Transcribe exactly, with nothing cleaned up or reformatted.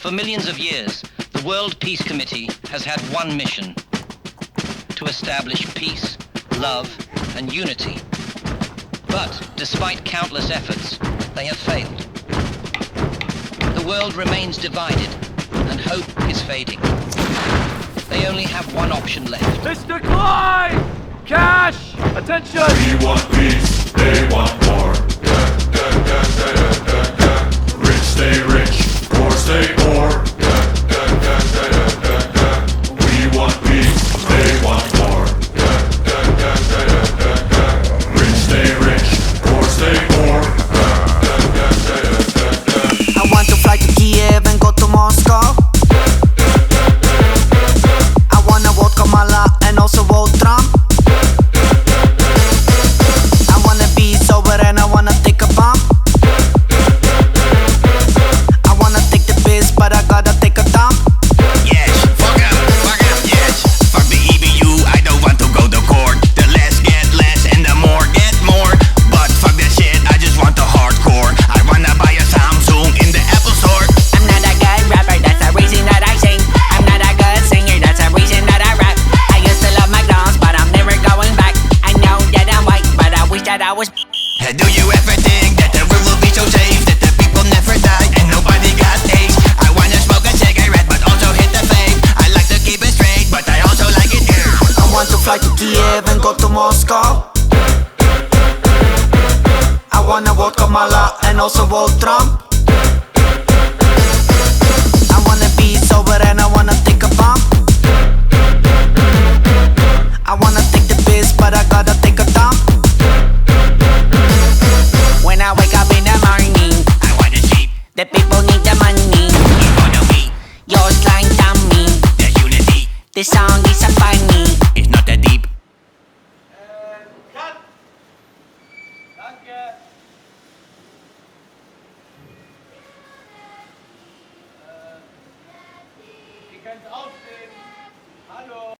For millions of years, the World Peace Committee has had one mission: to establish peace, love, and unity. But despite countless efforts, they have failed. The world remains divided, and hope is fading. They only have one option left. Mister Klein! Cash! Attention! We want peace, they want war. Rich stay rich, poor stay poor. We want peace, they want war. Rich stay rich, poor stay poor. I want to fly to Kiev and go to Moscow. I wanna vote Kamala and also vote Trump. I wanna be sober and I wanna take a bump. I wanna take the piss, but I gotta take a dump. Yes, fuck em, fuck em, yes. Fuck the E B U, I don't want to go to court. The less get less and the more get more. But fuck that shit, I just want the hardcore. I wanna buy a Samsung in the Apple Store. I'm not a good rapper, that's the reason that I sing. I'm not a good singer, that's the reason that I rap. I used to love McDonald's, but I'm never going back. I know that I'm white, but I wish that I was. Hey, do you ever think that the world will be so safe, that the people never die and nobody got AIDS? I wanna smoke a cigarette, but also hit the vape. I like to keep it straight, but I also like it here. I want to fly to Kiev and go to Moscow. I wanna vote Kamala and also vote Trump. I wanna be sober and I wanna take a bump. I wanna take the piss, but I gotta take a dump. When I wake up in the morning, I wanna sleep, the people need the money. economy, Yours like dummy. there's unity. The song is a funny. It's not that deep. Cut! Danke! Ihr könnt aufstehen. Hallo!